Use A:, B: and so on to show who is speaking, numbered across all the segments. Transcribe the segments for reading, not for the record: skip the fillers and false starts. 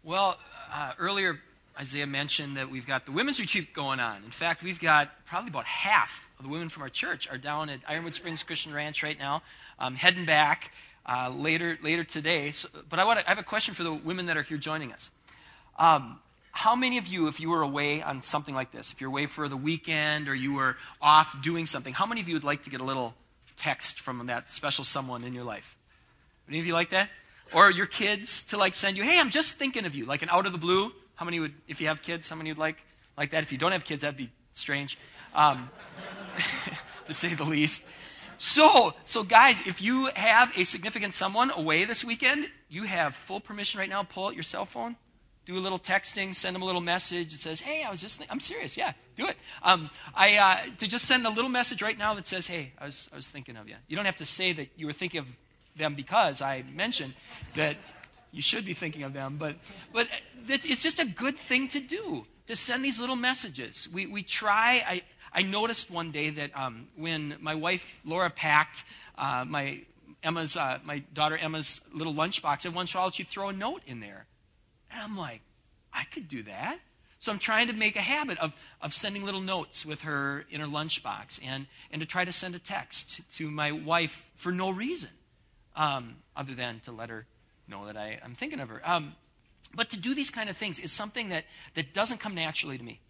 A: Well, earlier Isaiah mentioned that we've got the women's retreat going on. In fact, we've got probably about half of the women from our church are down at Ironwood Springs Christian Ranch right now, heading back later today. But I have a question for the women that are here joining us. How many of you, if you were away on something like this, if you're away for the weekend or you were off doing something, how many of you would like to get a little text from that special someone in your life? Any of you like that? Or your kids to send you, hey, I'm just thinking of you, like an out of the blue. How many would, if you have kids, how many would like that? If you don't have kids, that'd be strange, to say the least. So guys, if you have a significant someone away this weekend, you have full permission right now. Pull out your cell phone, do a little texting, send them a little message that says, hey, I'm serious. Yeah, do it. To just send a little message right now that says, hey, I was thinking of you. You don't have to say that you were thinking of them because I mentioned that you should be thinking of them, but it's just a good thing to do, to send these little messages. We try. I noticed one day that when my wife Laura packed my daughter Emma's little lunchbox, every once in a while she'd throw a note in there, and I'm like, I could do that. So I'm trying to make a habit of sending little notes with her in her lunchbox, and to try to send a text to my wife for no reason, other than to let her know that I'm thinking of her. But to do these kind of things is something that doesn't come naturally to me.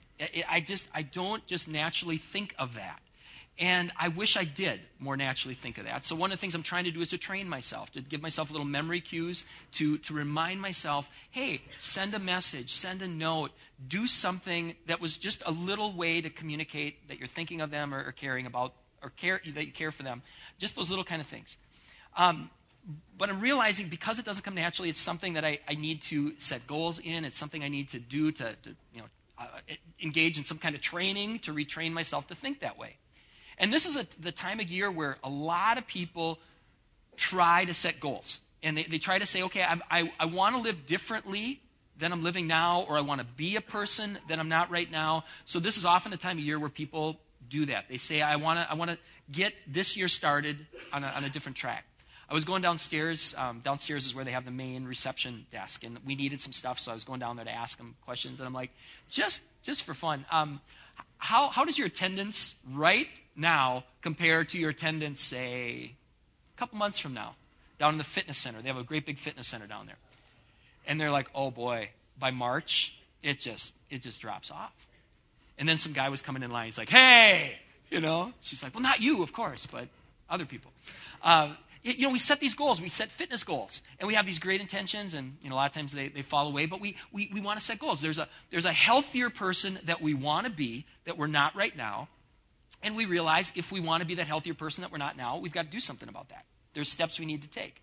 A: I don't just naturally think of that. And I wish I did more naturally think of that. So one of the things I'm trying to do is to train myself, to give myself little memory cues, to remind myself, hey, send a message, send a note, do something that was just a little way to communicate that you're thinking of them or caring about, or that you care for them. Just those little kind of things. But I'm realizing because it doesn't come naturally, it's something that I need to set goals in. It's something I need to do to engage in some kind of training to retrain myself to think that way. And this is the time of year where a lot of people try to set goals. And they try to say, okay, I want to live differently than I'm living now, or I want to be a person that I'm not right now. So this is often a time of year where people do that. They say, I want to get this year started on a different track. I was going downstairs. Downstairs is where they have the main reception desk, and we needed some stuff, so I was going down there to ask them questions. And I'm like, just for fun, how does your attendance right now compare to your attendance, say, a couple months from now, down in the fitness center? They have a great big fitness center down there. And they're like, oh boy, by March, it just drops off. And then some guy was coming in line. He's like, hey, She's like, well, not you, of course, but other people. We set these goals. We set fitness goals. And we have these great intentions, and a lot of times they fall away, but we want to set goals. There's a healthier person that we want to be that we're not right now. And we realize if we want to be that healthier person that we're not now, we've got to do something about that. There's steps we need to take.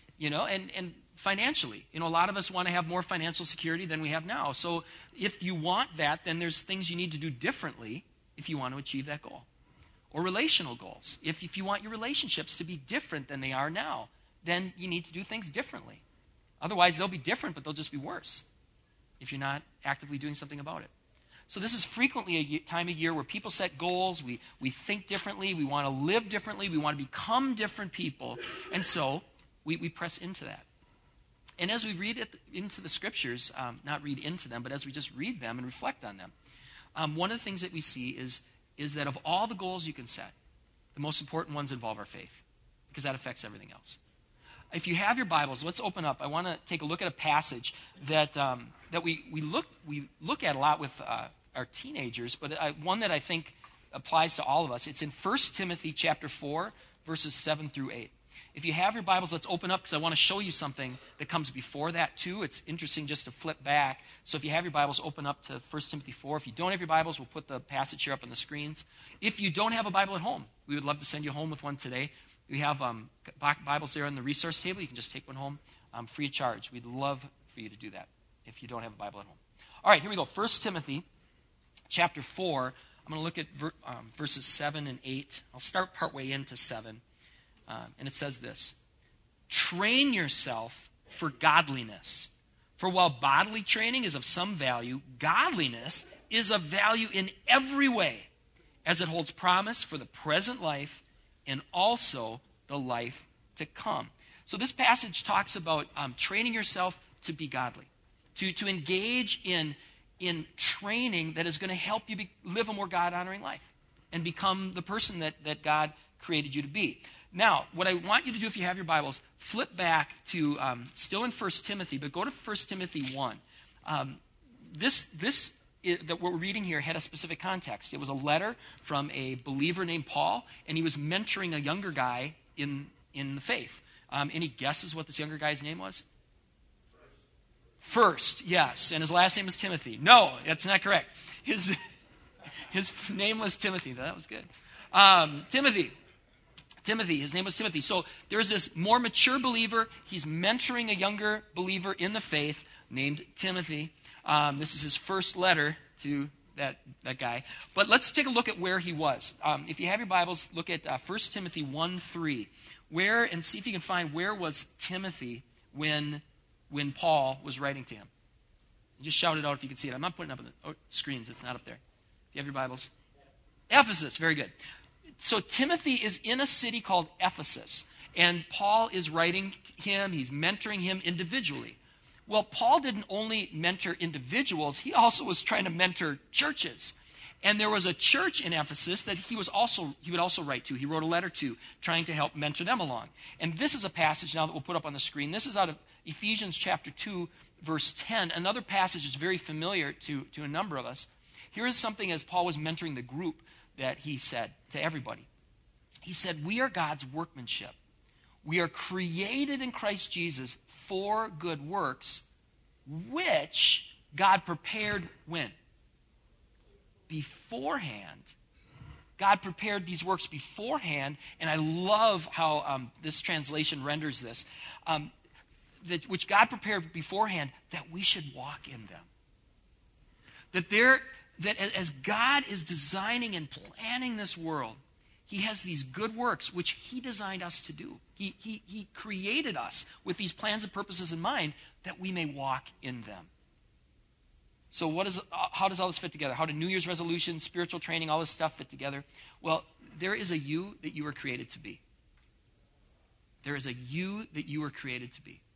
A: And financially, a lot of us want to have more financial security than we have now. So if you want that, then there's things you need to do differently if you want to achieve that goal. Or relational goals. If you want your relationships to be different than they are now, then you need to do things differently. Otherwise, they'll be different, but they'll just be worse if you're not actively doing something about it. So this is frequently a time of year where people set goals, we think differently, we want to live differently, we want to become different people, and so we press into that. And as we read into the scriptures, not read into them, but as we just read them and reflect on them, one of the things that we see is that of all the goals you can set, the most important ones involve our faith, because that affects everything else. If you have your Bibles, let's open up. I want to take a look at a passage that we look at a lot with our teenagers, but one that I think applies to all of us. It's in 1 Timothy chapter 4, verses 7 through 8. If you have your Bibles, let's open up, because I want to show you something that comes before that too. It's interesting just to flip back. So if you have your Bibles, open up to 1 Timothy 4. If you don't have your Bibles, we'll put the passage here up on the screens. If you don't have a Bible at home, we would love to send you home with one today. We have Bibles there on the resource table. You can just take one home free of charge. We'd love for you to do that if you don't have a Bible at home. All right, here we go. 1 Timothy chapter 4. I'm going to look at verses 7 and 8. I'll start partway into 7. And it says this: train yourself for godliness. For while bodily training is of some value, godliness is of value in every way, as it holds promise for the present life and also the life to come. So this passage talks about training yourself to be godly. to engage in training that is going to help you live a more God-honoring life and become the person that God created you to be. Now, what I want you to do, if you have your Bibles, flip back to, still in 1 Timothy, but go to 1 Timothy 1. That what we're reading here had a specific context. It was a letter from a believer named Paul, and he was mentoring a younger guy in the faith. Any guesses what this younger guy's name was? First, yes. And his last name was Timothy. No, that's not correct. His name was Timothy. That was good. Timothy, his name was Timothy. So there's this more mature believer. He's mentoring a younger believer in the faith named Timothy. This is his first letter to that guy. But let's take a look at where he was. If you have your Bibles, look at 1 Timothy 1:3. And see if you can find where was Timothy when Paul was writing to him. Just shout it out if you can see it. I'm not putting it up on the screens. It's not up there. If you have your Bibles. Ephesus. Very good. So Timothy is in a city called Ephesus. And Paul is writing him. He's mentoring him individually. Well, Paul didn't only mentor individuals, he also was trying to mentor churches. And there was a church in Ephesus that he would also write to. He wrote a letter to, trying to help mentor them along. And this is a passage now that we'll put up on the screen. This is out of Ephesians chapter 2, verse 10. Another passage that's very familiar to a number of us. Here is something as Paul was mentoring the group that he said to everybody. He said, "We are God's workmanship. We are created in Christ Jesus for good works, which God prepared when? Beforehand." God prepared these works beforehand, and I love how this translation renders this, which God prepared beforehand, that we should walk in them. That as God is designing and planning this world, he has these good works which he designed us to do. He created us with these plans and purposes in mind that we may walk in them. So how does all this fit together? How do New Year's resolutions, spiritual training, all this stuff fit together? Well, there is a you that you were created to be. There is a you that you were created to be.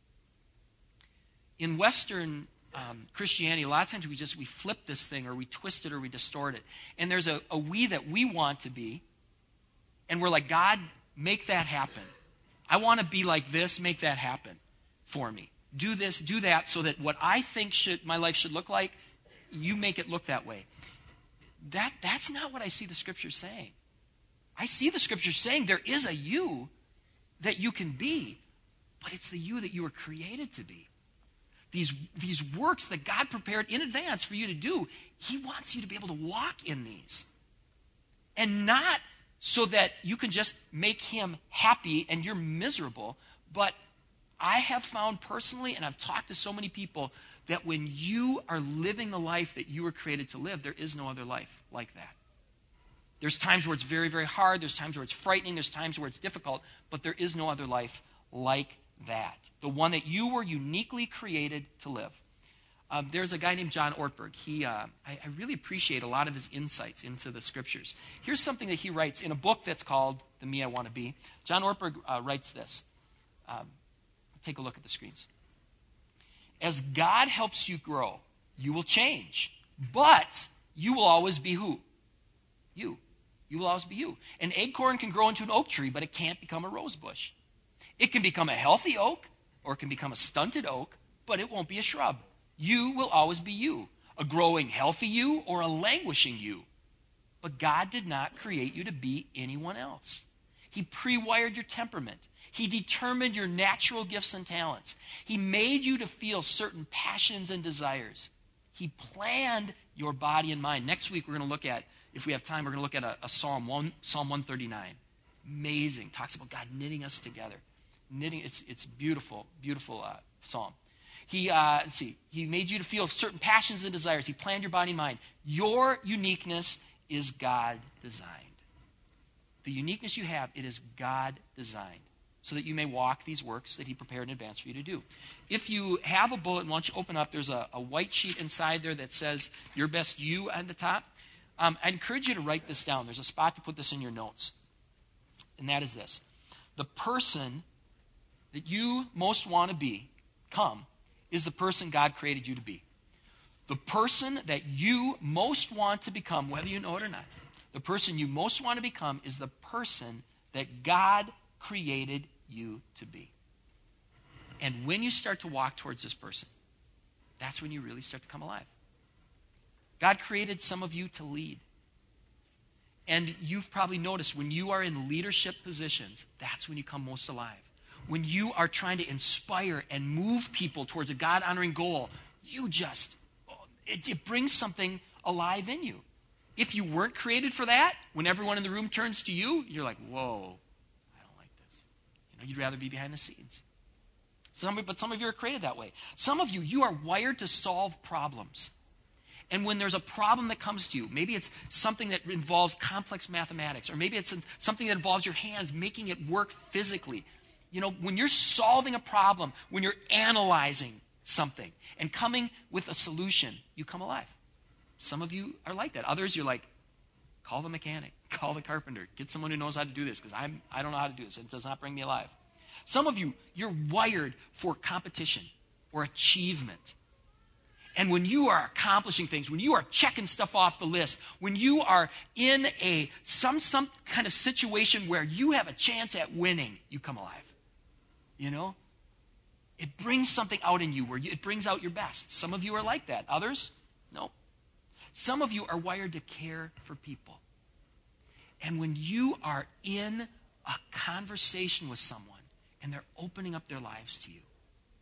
A: In Western Christianity, a lot of times we flip this thing, or we twist it, or we distort it. And there's a we that we want to be, and we're like, God, make that happen. I want to be like this, make that happen for me. Do this, do that, so that what I think my life should look like, you make it look that way. That's not what I see the Scriptures saying. I see the Scriptures saying there is a you that you can be, but it's the you that you were created to be. These works that God prepared in advance for you to do, he wants you to be able to walk in these. And not so that you can just make him happy and you're miserable, but I have found personally, and I've talked to so many people, that when you are living the life that you were created to live, there is no other life like that. There's times where it's very, very hard. There's times where it's frightening. There's times where it's difficult. But there is no other life like that. The one that you were uniquely created to live. There's a guy named John Ortberg. I really appreciate a lot of his insights into the Scriptures. Here's something that he writes in a book that's called The Me I Want to Be. John Ortberg writes this. Take a look at the screens. As God helps you grow, you will change. But you will always be who? You. You will always be you. An acorn can grow into an oak tree, but it can't become a rose bush. It can become a healthy oak, or it can become a stunted oak, but it won't be a shrub. You will always be you. A growing healthy you, or a languishing you. But God did not create you to be anyone else. He pre-wired your temperament. He determined your natural gifts and talents. He made you to feel certain passions and desires. He planned your body and mind. Next week we're going to look at, if we have time, we're going to look at a Psalm 139. Amazing. Talks about God knitting us together. It's beautiful, beautiful psalm. He made you to feel certain passions and desires. He planned your body and mind. Your uniqueness is God designed. The uniqueness you have, it is God designed, so that you may walk these works that he prepared in advance for you to do. If you have a bulletin, why don't you open up? There's a white sheet inside there that says your best you on the top. I encourage you to write this down. There's a spot to put this in your notes. And that is this. The person that you most want to become is the person God created you to be. The person that you most want to become, whether you know it or not, the person you most want to become is the person that God created you to be. And when you start to walk towards this person, that's when you really start to come alive. God created some of you to lead. And you've probably noticed when you are in leadership positions, that's when you come most alive. When you are trying to inspire and move people towards a God-honoring goal, it brings something alive in you. If you weren't created for that, when everyone in the room turns to you, you're like, whoa, I don't like this. You'd rather be behind the scenes. But some of you are created that way. Some of you, you are wired to solve problems. And when there's a problem that comes to you, maybe it's something that involves complex mathematics, or maybe it's something that involves your hands making it work physically. When you're solving a problem, when you're analyzing something and coming with a solution, you come alive. Some of you are like that. Others, you're like, call the mechanic, call the carpenter, get someone who knows how to do this, because I don't know how to do this. It does not bring me alive. Some of you, you're wired for competition or achievement. And when you are accomplishing things, when you are checking stuff off the list, when you are in some kind of situation where you have a chance at winning, you come alive. It brings something out in you where it brings out your best. Some of you are like that. Others, no. Some of you are wired to care for people. And when you are in a conversation with someone and they're opening up their lives to you,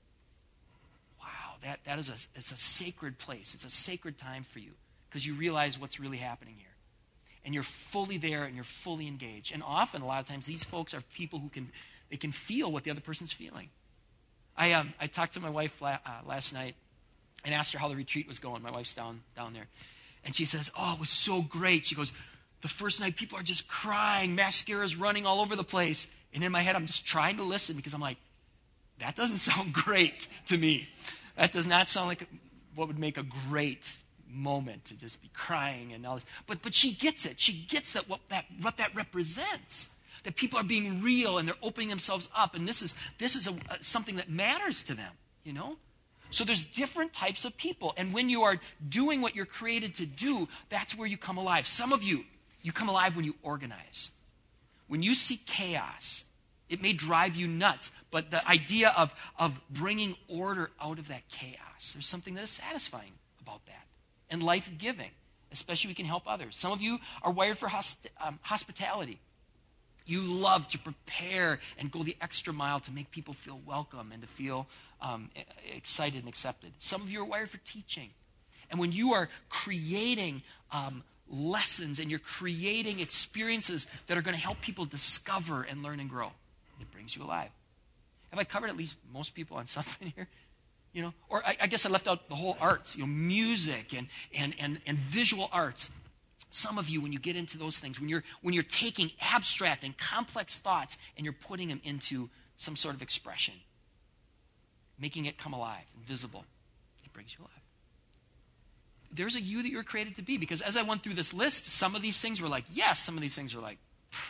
A: wow, it's a sacred place. It's a sacred time for you because you realize what's really happening here. And you're fully there and you're fully engaged. And often, a lot of times, these folks are people who can feel what the other person's feeling. I talked to my wife last night and asked her how the retreat was going. My wife's down there. And she says, oh, it was so great. She goes, the first night people are just crying. Mascara's running all over the place. And in my head, I'm just trying to listen because I'm like, that doesn't sound great to me. That does not sound like what would make a great moment to just be crying and all this. But she gets it. She gets what that represents. That people are being real and they're opening themselves up. And this is something that matters to them, So there's different types of people. And when you are doing what you're created to do, that's where you come alive. Some of you come alive when you organize. When you see chaos, it may drive you nuts. But the idea of bringing order out of that chaos, there's something that is satisfying about that. And life-giving, especially we can help others. Some of you are wired for hospitality. You love to prepare and go the extra mile to make people feel welcome and to feel excited and accepted. Some of you are wired for teaching. And when you are creating lessons and you're creating experiences that are going to help people discover and learn and grow, it brings you alive. Have I covered at least most people on something here? Or I guess I left out the whole arts, music and visual arts. Some of you, when you get into those things, when you're taking abstract and complex thoughts and you're putting them into some sort of expression, making it come alive and visible, it brings you alive. There's a you that you're created to be, because as I went through this list, some of these things were like, yes, some of these things were like, pfft.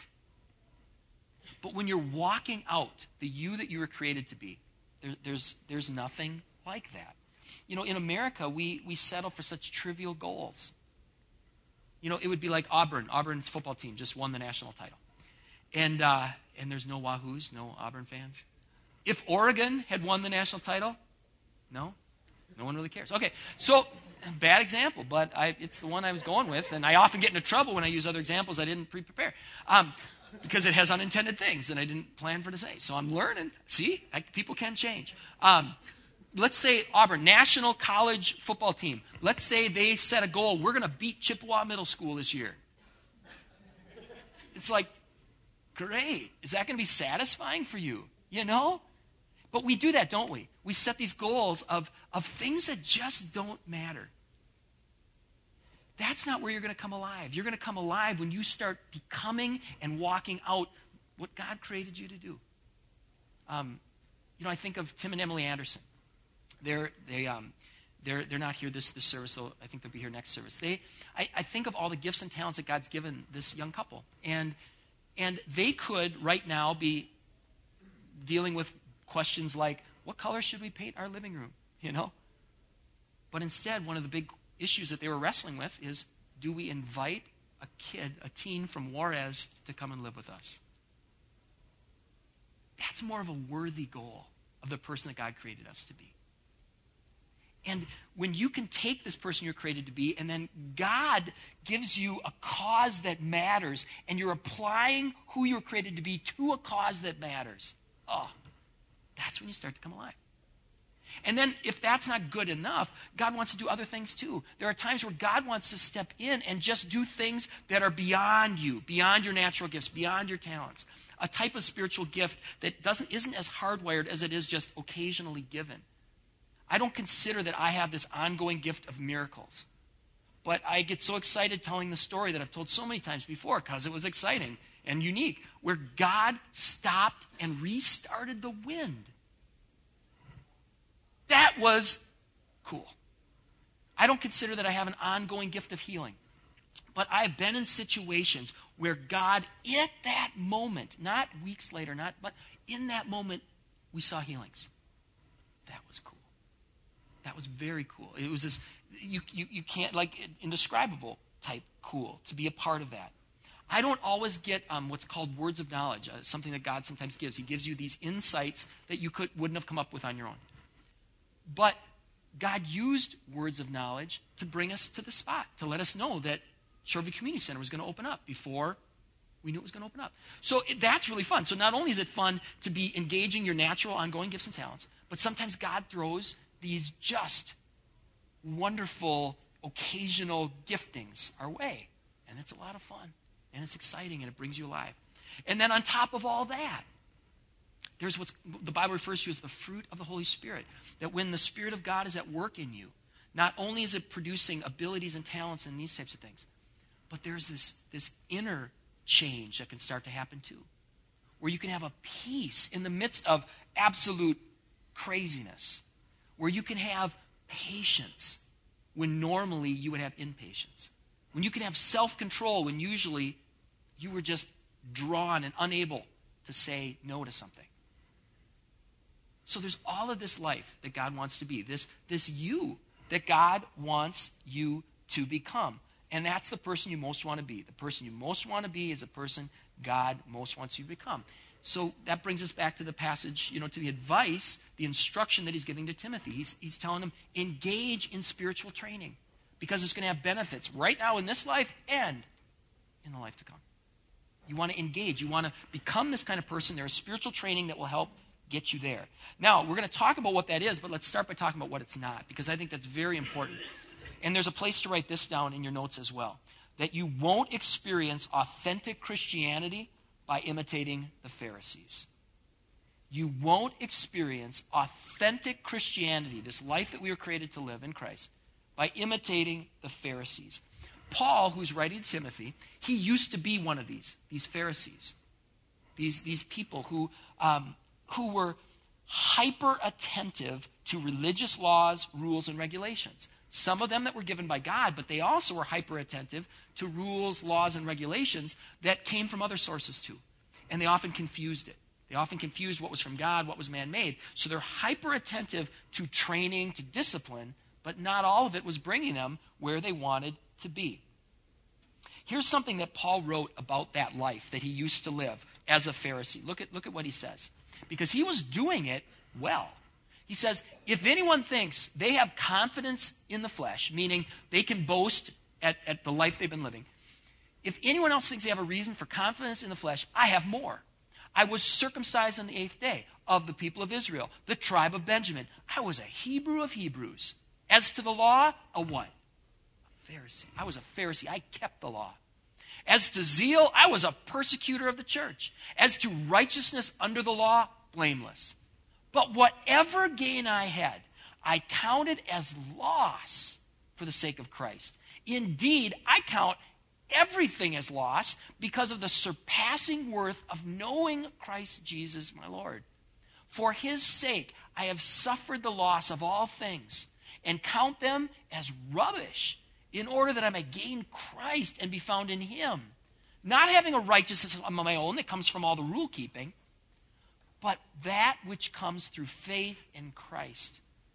A: But when you're walking out the you that you were created to be, there's nothing like that. In America, we settle for such trivial goals. It would be like Auburn's football team just won the national title. And there's no Wahoos, no Auburn fans. If Oregon had won the national title, no one really cares. Okay, so bad example, but it's the one I was going with, and I often get into trouble when I use other examples I didn't pre-prepare because it has unintended things that I didn't plan for to say. So I'm learning. See, people can change. Let's say Auburn, national college football team. Let's say they set a goal. We're going to beat Chippewa Middle School this year. It's like, great. Is that going to be satisfying for you? But we do that, don't we? We set these goals of things that just don't matter. That's not where you're going to come alive. You're going to come alive when you start becoming and walking out what God created you to do. I think of Tim and Emily Anderson. They're not here this service, so I think they'll be here next service. I think of all the gifts and talents that God's given this young couple. And they could right now be dealing with questions like, what color should we paint our living room? you know? But instead, one of the big issues that they were wrestling with is, do we invite a teen from Juarez to come and live with us? That's more of a worthy goal of the person that God created us to be. And when you can take this person you're created to be, and then God gives you a cause that matters, and you're applying who you're created to be to a cause that matters, that's when you start to come alive. And then if that's not good enough, God wants to do other things too. There are times where God wants to step in and just do things that are beyond you, beyond your natural gifts, beyond your talents. A type of spiritual gift that isn't as hardwired as it is just occasionally given. I don't consider that I have this ongoing gift of miracles. But I get so excited telling the story that I've told so many times before because it was exciting and unique, where God stopped and restarted the wind. That was cool. I don't consider that I have an ongoing gift of healing. But I've been in situations where God, at that moment, not weeks later, but in that moment, we saw healings. That was cool. That was very cool. It was this, you can't, indescribable type cool to be a part of that. I don't always get what's called words of knowledge, something that God sometimes gives. He gives you these insights that you wouldn't have come up with on your own. But God used words of knowledge to bring us to the spot, to let us know that Shoreview Community Center was going to open up before we knew it was going to open up. So that's really fun. So not only is it fun to be engaging your natural, ongoing gifts and talents, but sometimes God throws these just wonderful, occasional giftings our way. And it's a lot of fun. And it's exciting, and it brings you alive. And then on top of all that, there's what the Bible refers to as the fruit of the Holy Spirit. That when the Spirit of God is at work in you, not only is it producing abilities and talents and these types of things, but there's this inner change that can start to happen too. Where you can have a peace in the midst of absolute craziness. Where you can have patience when normally you would have impatience. When you can have self-control when usually you were just drawn and unable to say no to something. So there's all of this life that God wants to be, this you that God wants you to become. And that's the person you most want to be. The person you most want to be is the person God most wants you to become. So that brings us back to the passage, to the advice, the instruction that he's giving to Timothy. He's telling him, engage in spiritual training because it's going to have benefits right now in this life and in the life to come. You want to engage. You want to become this kind of person. There's spiritual training that will help get you there. Now, we're going to talk about what that is, but let's start by talking about what it's not, because I think that's very important. And there's a place to write this down in your notes as well, that you won't experience authentic Christianity by imitating the Pharisees. You won't experience authentic Christianity, this life that we were created to live in Christ, by imitating the Pharisees. Paul, who's writing to Timothy, he used to be one of these Pharisees, these people who were hyper attentive to religious laws, rules, and regulations. Some of them that were given by God, but they also were hyper attentive to rules, laws, and regulations that came from other sources too. And they often confused it. They often confused what was from God, what was man-made. So they're hyper attentive to training, to discipline, but not all of it was bringing them where they wanted to be. Here's something that Paul wrote about that life that he used to live as a Pharisee. Look at what he says. Because he was doing it well. He says, if anyone thinks they have confidence in the flesh, meaning they can boast at the life they've been living, if anyone else thinks they have a reason for confidence in the flesh, I have more. I was circumcised on the 8th day of the people of Israel, the tribe of Benjamin. I was a Hebrew of Hebrews. As to the law, a what? A Pharisee. I was a Pharisee. I kept the law. As to zeal, I was a persecutor of the church. As to righteousness under the law, blameless. But whatever gain I had, I counted as loss for the sake of Christ. Indeed, I count everything as loss because of the surpassing worth of knowing Christ Jesus my Lord. For his sake, I have suffered the loss of all things and count them as rubbish in order that I may gain Christ and be found in him. Not having a righteousness of my own that comes from all the rule keeping, but that which comes through faith in Christ,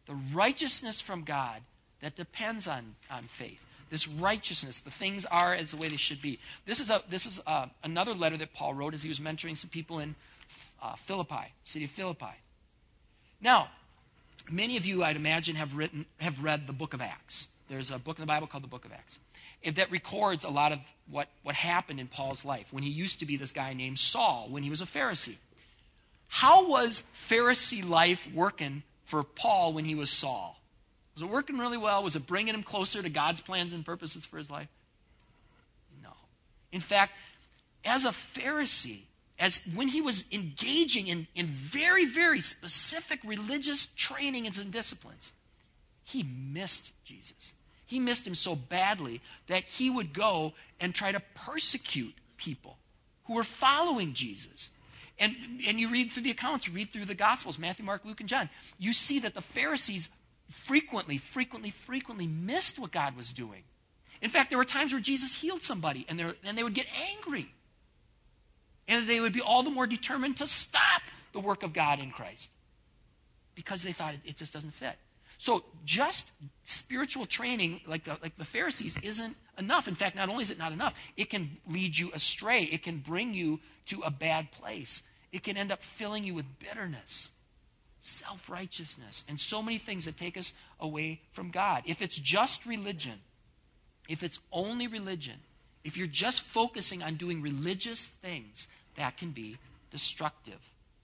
A: The righteousness from God that depends on faith. This righteousness, the things are as the way they should be. This is another letter that Paul wrote as he was mentoring some people in Philippi, city of Philippi. Now, many of you, I'd imagine, have read the book of Acts. There's a book in the Bible called the book of Acts that records a lot of what happened in Paul's life when he used to be this guy named Saul, when he was a Pharisee. How was Pharisee life working for Paul when he was Saul? Was it working really well? Was it bringing him closer to God's plans and purposes for his life? No. In fact, as a Pharisee, when he was engaging in very, very specific religious trainings and disciplines, he missed Jesus. He missed him so badly that he would go and try to persecute people who were following Jesus. And you read through the accounts, read through the Gospels, Matthew, Mark, Luke, and John. You see that the Pharisees frequently missed what God was doing. In fact, there were times where Jesus healed somebody, and they would get angry. And they would be all the more determined to stop the work of God in Christ because they thought it just doesn't fit. So just spiritual training like the Pharisees isn't enough. In fact, not only is it not enough, it can lead you astray. It can bring you to a bad place. It can end up filling you with bitterness, self-righteousness, and so many things that take us away from God. If it's just religion, if it's only religion, if you're just focusing on doing religious things, that can be destructive.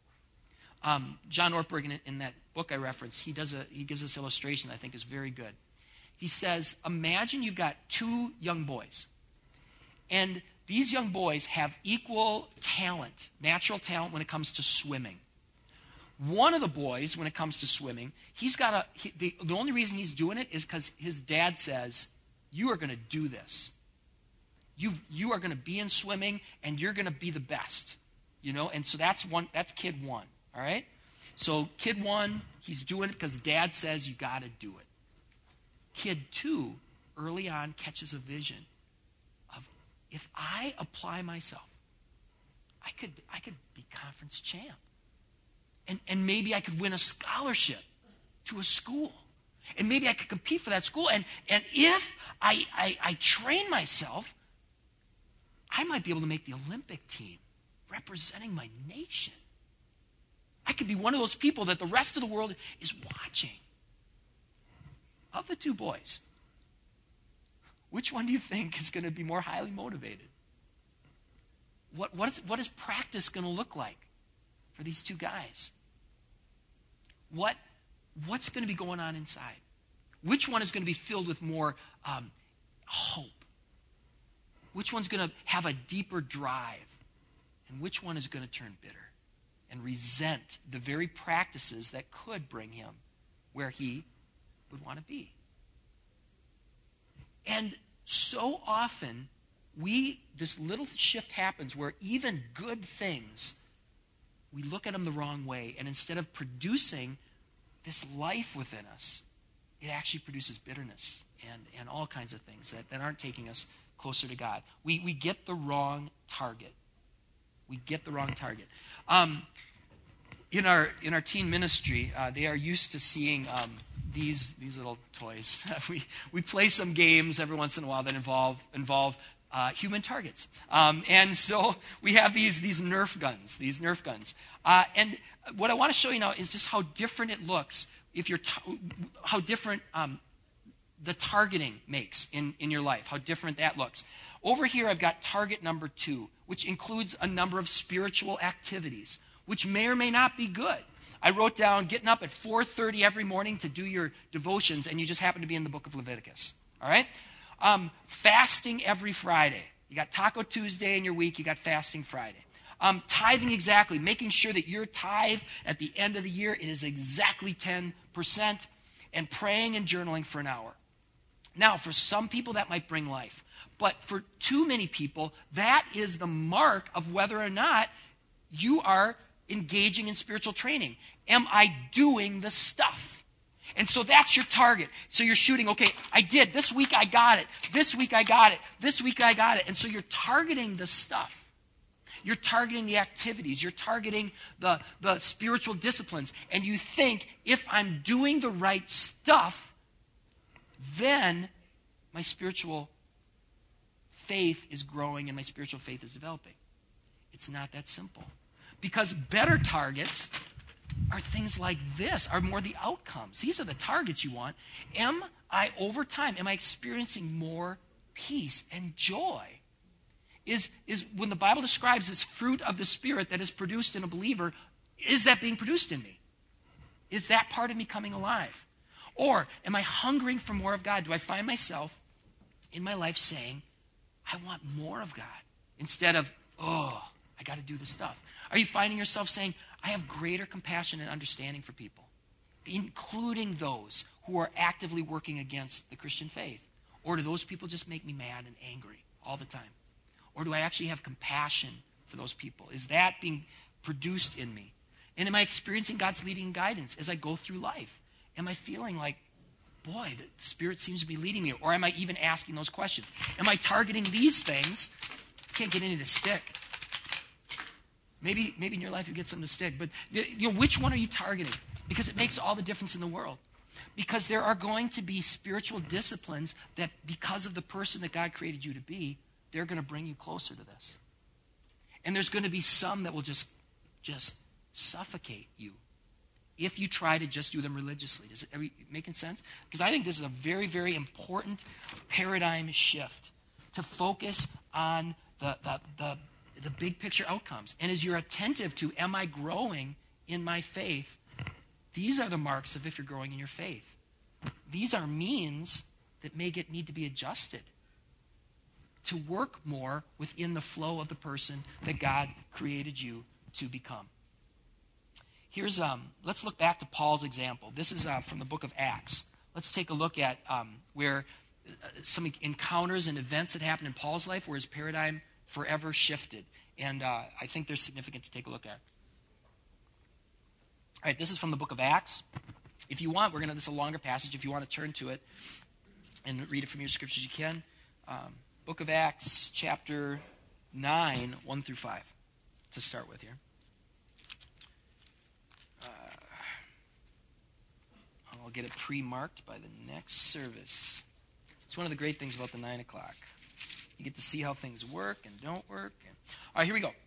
A: John Ortberg, in that book I referenced, he gives this illustration that I think is very good. He says, imagine you've got two young boys, and these young boys have equal talent, natural talent when it comes to swimming. One of the boys, when it comes to swimming, the only reason he's doing it is because his dad says, you are going to do this. You are going to be in swimming, and you're going to be the best. And so that's kid one. All right? So kid one, he's doing it because dad says you got to do it. Kid two, early on, catches a vision of, if I apply myself, I could be conference champ. And maybe I could win a scholarship to a school. And maybe I could compete for that school. And if I train myself, I might be able to make the Olympic team representing my nation. I could be one of those people that the rest of the world is watching. Of the two boys, which one do you think is going to be more highly motivated? What is practice going to look like for these two guys? What's going to be going on inside? Which one is going to be filled with more hope? Which one's going to have a deeper drive? And which one is going to turn bitter and resent the very practices that could bring him where he would want to be? And so often, this little shift happens where even good things, we look at them the wrong way, and instead of producing this life within us, it actually produces bitterness and all kinds of things that aren't taking us closer to God. We get the wrong target. We get the wrong target. In our teen ministry, they are used to seeing these little toys. we play some games every once in a while that involve human targets, and so we have these Nerf guns. And what I want to show you now is just how different it looks how different the targeting makes in your life. How different that looks. Over here, I've got target number 2, which includes a number of spiritual activities, which may or may not be good. I wrote down getting up at 4:30 every morning to do your devotions, and you just happen to be in the book of Leviticus. All right? Fasting every Friday. You got Taco Tuesday in your week. You got Fasting Friday. Tithing exactly. Making sure that your tithe at the end of the year, it is exactly 10%. And praying and journaling for an hour. Now, for some people, that might bring life. But for too many people, that is the mark of whether or not you are engaging in spiritual training. Am I doing the stuff? And so that's your target. So you're shooting, okay, I did. This week I got it. This week I got it. This week I got it. And so you're targeting the stuff. You're targeting the activities. You're targeting the spiritual disciplines. And you think, if I'm doing the right stuff, then my spiritual faith is growing and my spiritual faith is developing. It's not that simple. Because better targets are things like this, are more the outcomes. These are the targets you want. Am I, over time, am I experiencing more peace and joy? Is when the Bible describes this fruit of the Spirit that is produced in a believer, is that being produced in me? Is that part of me coming alive? Or am I hungering for more of God? Do I find myself in my life saying, I want more of God, instead of, oh, I got to do this stuff? Are you finding yourself saying, I have greater compassion and understanding for people, including those who are actively working against the Christian faith? Or do those people just make me mad and angry all the time? Or do I actually have compassion for those people? Is that being produced in me? And am I experiencing God's leading and guidance as I go through life? Am I feeling like, boy, the Spirit seems to be leading me? Or am I even asking those questions? Am I targeting these things? Can't get any to stick. Maybe in your life you get something to stick. But which one are you targeting? Because it makes all the difference in the world. Because there are going to be spiritual disciplines that, because of the person that God created you to be, they're going to bring you closer to this. And there's going to be some that will just suffocate you if you try to just do them religiously. Is it making sense? Because I think this is a very, very important paradigm shift to focus on the big picture outcomes. And as you're attentive to, am I growing in my faith? These are the marks of if you're growing in your faith. These are means that need to be adjusted to work more within the flow of the person that God created you to become. Let's look back to Paul's example. This is from the book of Acts. Let's take a look at where some encounters and events that happened in Paul's life where his paradigm forever shifted. And I think they're significant to take a look at. All right, this is from the book of Acts. If you want, this is a longer passage. If you want to turn to it and read it from your scriptures, you can. Book of Acts, chapter 9, 1 through 5, to start with here. I'll get it pre-marked by the next service. It's one of the great things about the 9 o'clock. You get to see how things work and don't work. All right, here we go.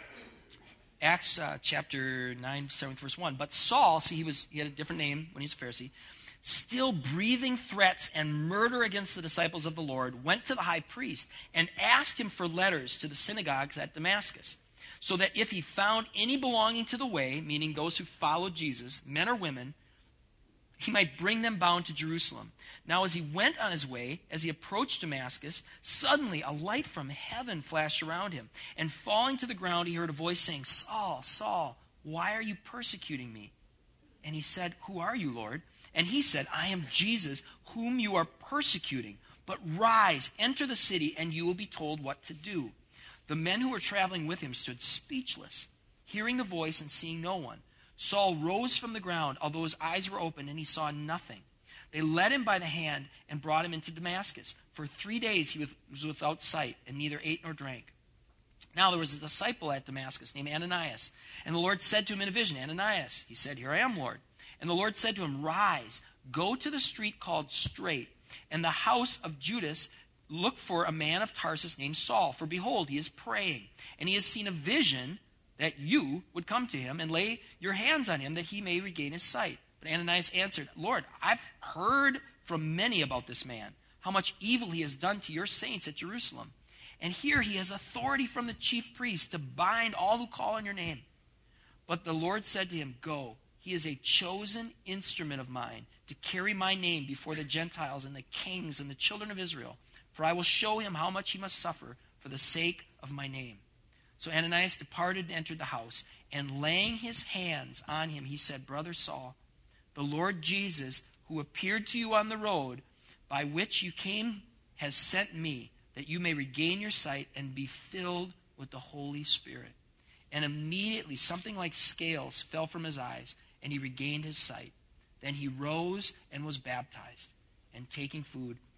A: Acts chapter 9, starting with verse 1. But Saul, he had a different name when he was a Pharisee, still breathing threats and murder against the disciples of the Lord, went to the high priest and asked him for letters to the synagogues at Damascus, so that if he found any belonging to the way, meaning those who followed Jesus, men or women, he might bring them bound to Jerusalem. Now as he went on his way, as he approached Damascus, suddenly a light from heaven flashed around him. And falling to the ground, he heard a voice saying, Saul, Saul, why are you persecuting me? And he said, Who are you, Lord? And he said, I am Jesus, whom you are persecuting. But rise, enter the city, and you will be told what to do. The men who were traveling with him stood speechless, hearing the voice and seeing no one. Saul rose from the ground, although his eyes were open, and he saw nothing. They led him by the hand and brought him into Damascus. For 3 days he was without sight, and neither ate nor drank. Now there was a disciple at Damascus named Ananias. And the Lord said to him in a vision, Ananias. He said, Here I am, Lord. And the Lord said to him, Rise, go to the street called Straight, and the house of Judas, look for a man of Tarsus named Saul. For behold, he is praying, and he has seen a vision that you would come to him and lay your hands on him that he may regain his sight. But Ananias answered, Lord, I've heard from many about this man, how much evil he has done to your saints at Jerusalem. And here he has authority from the chief priest to bind all who call on your name. But the Lord said to him, Go, he is a chosen instrument of mine to carry my name before the Gentiles and the kings and the children of Israel. For I will show him how much he must suffer for the sake of my name. So Ananias departed and entered the house, and laying his hands on him, he said, Brother Saul, the Lord Jesus, who appeared to you on the road by which you came, has sent me, that you may regain your sight and be filled with the Holy Spirit. And immediately something like scales fell from his eyes, and he regained his sight. Then he rose and was baptized, and taking food,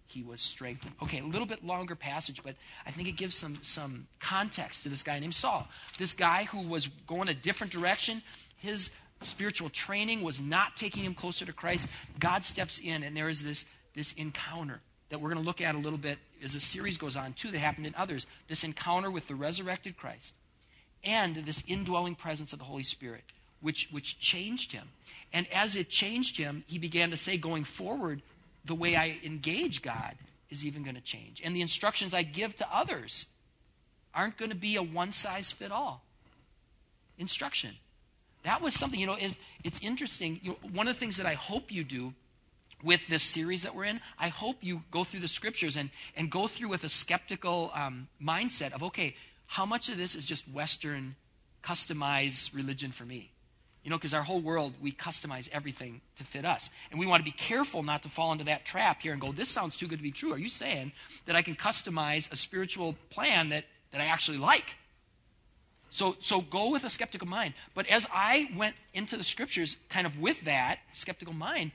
A: he was strengthened. Okay, a little bit longer passage, but I think it gives some context to this guy named Saul. This guy who was going a different direction, his spiritual training was not taking him closer to Christ. God steps in, and there is this encounter that we're going to look at a little bit as the series goes on, too, that happened in others. This encounter with the resurrected Christ and this indwelling presence of the Holy Spirit, which changed him. And as it changed him, he began to say, going forward, the way I engage God is even going to change. And the instructions I give to others aren't going to be a one-size-fit-all instruction. That was something, it's interesting. One of the things that I hope you do with this series that we're in, I hope you go through the scriptures and go through with a skeptical mindset of, okay, how much of this is just Western customized religion for me? Because our whole world, we customize everything to fit us. And we want to be careful not to fall into that trap here and go, this sounds too good to be true. Are you saying that I can customize a spiritual plan that I actually like? So go with a skeptical mind. But as I went into the scriptures kind of with that skeptical mind,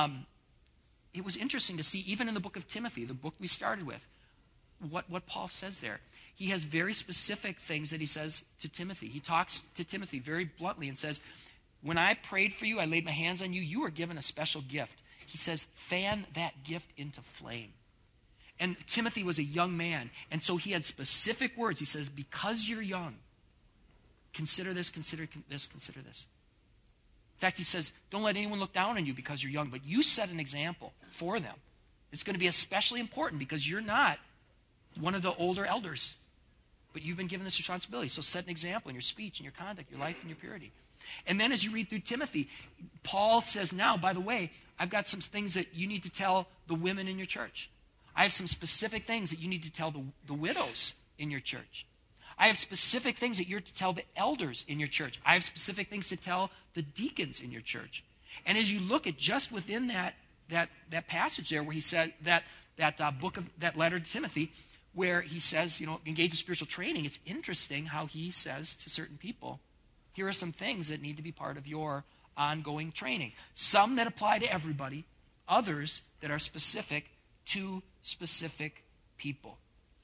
A: it was interesting to see, even in the book of Timothy, the book we started with, what Paul says there. He has very specific things that he says to Timothy. He talks to Timothy very bluntly and says, when I prayed for you, I laid my hands on you, you were given a special gift. He says, fan that gift into flame. And Timothy was a young man, and so he had specific words. He says, because you're young, consider this, consider this, consider this. In fact, he says, don't let anyone look down on you because you're young, but you set an example for them. It's going to be especially important because you're not one of the older elders, but you've been given this responsibility. So set an example in your speech, in your conduct, your life, and your purity. And then as you read through Timothy, Paul says, now, by the way, I've got some things that you need to tell the women in your church. I have some specific things that you need to tell the widows in your church. I have specific things that you're to tell the elders in your church. I have specific things to tell the deacons in your church. And as you look at just within that passage there where he said that letter to Timothy, where he says, engage in spiritual training, it's interesting how he says to certain people, here are some things that need to be part of your ongoing training. Some that apply to everybody, others that are specific to specific people.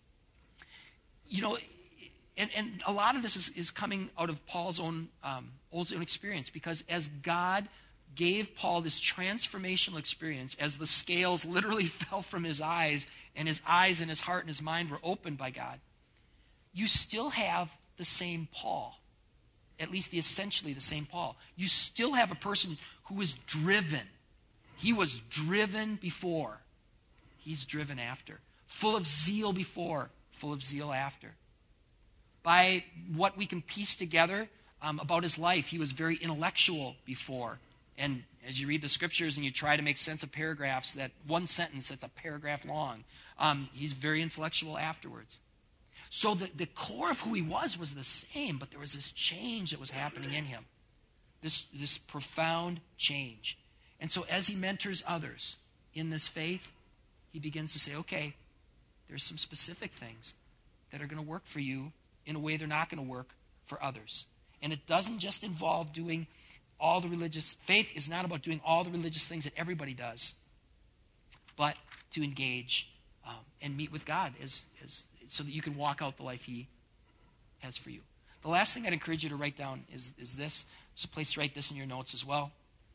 A: And a lot of this is coming out of Paul's own experience, because as God gave Paul this transformational experience, as the scales literally fell from his eyes, and his eyes and his heart and his mind were opened by God, you still have the same Paul, at least essentially the same Paul. You still have a person who is driven. He was driven before. He's driven after. Full of zeal before, full of zeal after. By what we can piece together about his life, he was very intellectual before. And as you read the scriptures and you try to make sense of paragraphs, that one sentence that's a paragraph long, he's very intellectual afterwards. So the core of who he was the same, but there was this change that was happening in him. This profound change. And so as he mentors others in this faith, he begins to say, okay, there's some specific things that are going to work for you in a way they're not going to work for others. And it doesn't just involve doing all the religious, faith is not about doing all the religious things that everybody does, but to engage and meet with God so that you can walk out the life he has for you. The last thing I'd encourage you to write down is this. There's a place to write this in your notes as well.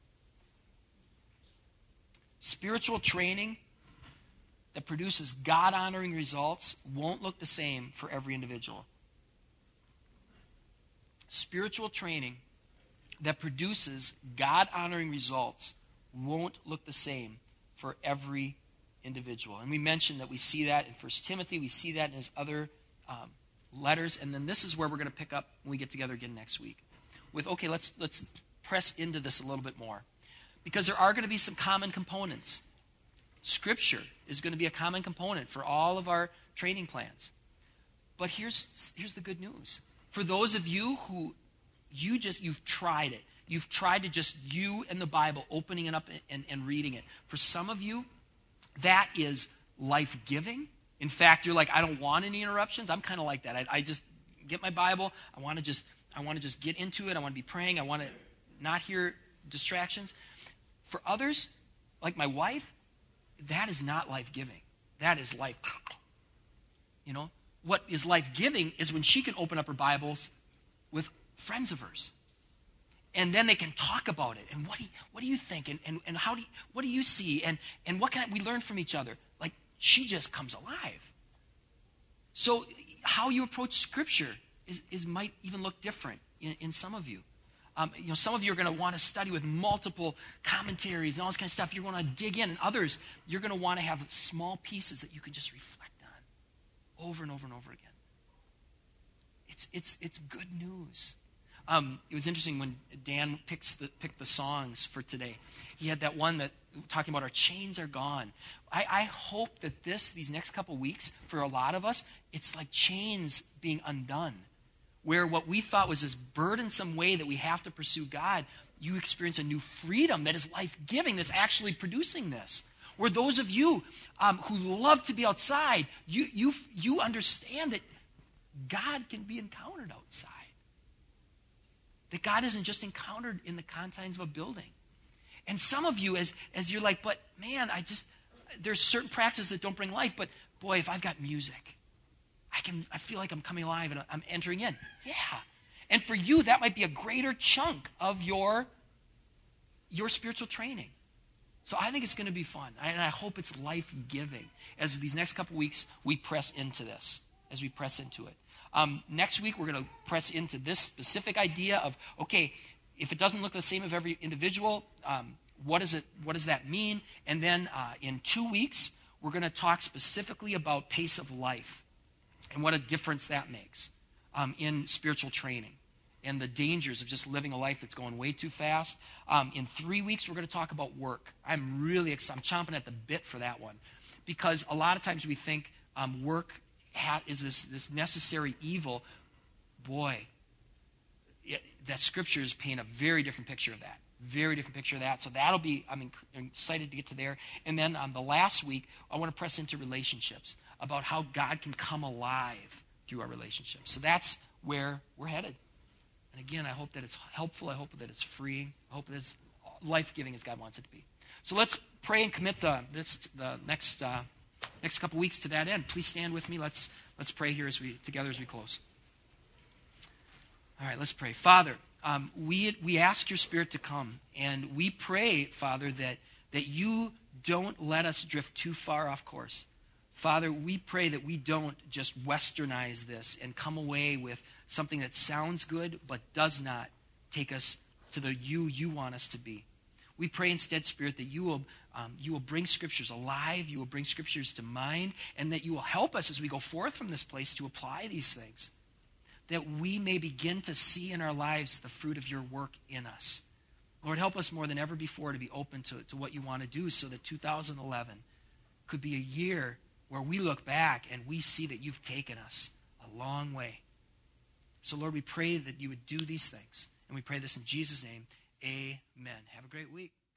A: Spiritual training that produces God-honoring results won't look the same for every individual. Spiritual training that produces God-honoring results won't look the same for every individual. And we mentioned that we see that in 1 Timothy, we see that in his other letters, and then this is where we're going to pick up when we get together again next week. Okay, let's press into this a little bit more. Because there are going to be some common components. Scripture is going to be a common component for all of our training plans. But here's the good news. For those of you who you've tried it. You've tried to just you and the Bible, opening it up and reading it. For some of you, that is life-giving. In fact, you're like, I don't want any interruptions. I'm kind of like that. I just get my Bible. I want to just get into it. I want to be praying. I want to not hear distractions. For others, like my wife, that is not life-giving. that is life. You know, what is life-giving is when she can open up her Bibles with friends of hers. And then they can talk about it. And what do you think? And what do you see? And what can we learn from each other? Like, she just comes alive. So how you approach Scripture might even look different in some of you. Some of you are going to want to study with multiple commentaries and all this kind of stuff. You're going to dig in. And others, you're going to want to have small pieces that you can just reflect on over and over and over again. It's good news. It was interesting when Dan picked the songs for today. He had that one that talking about our chains are gone. I hope that these next couple weeks, for a lot of us, it's like chains being undone. Where what we thought was this burdensome way that we have to pursue God, you experience a new freedom that is life-giving, that's actually producing this. Where those of you who love to be outside, you understand that God can be encountered outside. That God isn't just encountered in the confines of a building. And some of you, as you're like, but man, there's certain practices that don't bring life, but boy, if I've got music, I feel like I'm coming alive and I'm entering in. Yeah. And for you, that might be a greater chunk of your spiritual training. So I think it's going to be fun. And I hope it's life-giving as these next couple weeks we press into this, as we press into it. Next week, we're going to press into this specific idea of, okay, if it doesn't look the same of every individual, what does that mean? And then in 2 weeks, we're going to talk specifically about pace of life and what a difference that makes in spiritual training and the dangers of just living a life that's going way too fast. In 3 weeks, we're going to talk about work. I'm really excited. I'm chomping at the bit for that one because a lot of times we think work is this necessary evil. Boy, that Scripture is painting a very different picture of that. Very different picture of that. So I'm excited to get to there. And then the last week, I want to press into relationships, about how God can come alive through our relationships. So that's where we're headed. And again, I hope that it's helpful. I hope that it's freeing. I hope that it's life-giving as God wants it to be. So let's pray and commit the next couple weeks to that end. Please stand with me. Let's pray here together as we close. All right, let's pray. Father, we ask your Spirit to come, and we pray, Father, that you don't let us drift too far off course. Father, we pray that we don't just westernize this and come away with something that sounds good but does not take us to the you want us to be. We pray instead, Spirit, that you will bring Scriptures alive, you will bring Scriptures to mind, and that you will help us as we go forth from this place to apply these things, that we may begin to see in our lives the fruit of your work in us. Lord, help us more than ever before to be open to what you want to do so that 2011 could be a year where we look back and we see that you've taken us a long way. So, Lord, we pray that you would do these things. And we pray this in Jesus' name. Amen. Have a great week.